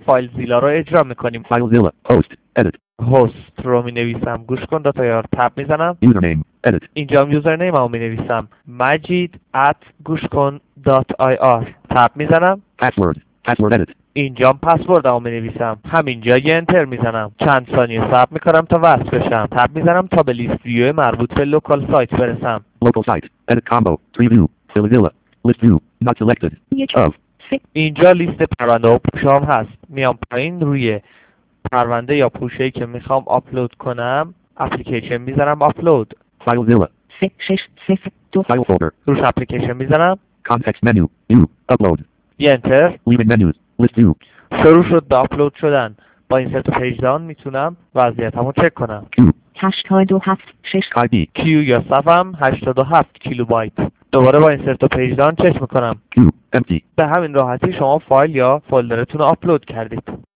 فایل زیلا رو اجرا میکنیم. FileZilla. Host. Edit. هست رو می نویسم، گوش کن داتایار، تب میزنم. Username. Edit. اینجا هم یوزرنیم رو می نویسم، مجید گوش کن .ir، تب میزنم. Password. Password edit. اینجا هم پسورد رو می نویسم، همینجا یه انتر میزنم، چند ثانیه صبر میکنم تا وصل بشم، تب میزنم تا به لیست ویو مربوط به لوکال سایت برسم. Local site. Edit combo. Tree view. FileZilla. List view. Not selected. Of. اینجا لیست پرونده و پوشه هم هست. میام پایین روی پرونده یا پوشه‌ای که میخوام آپلود کنم، اپلیکیشن میزنم آپلود. FileZilla. 602 File folder. روش اپلیکیشن میزنم، Context menu. U. Upload. یه انتر. Leaving menus. List view. شروع شد به آپلود شدن. با این ست پیج داون میتونم وضعیتمو چک کنم. Q. 826 KB. کیو یا صفم 87 کیلوبایت. دوباره با این ست پیج داون چک میکنم. Q. Empty. به همین راحتی شما فایل یا فولدرتون رو آپلود کردید.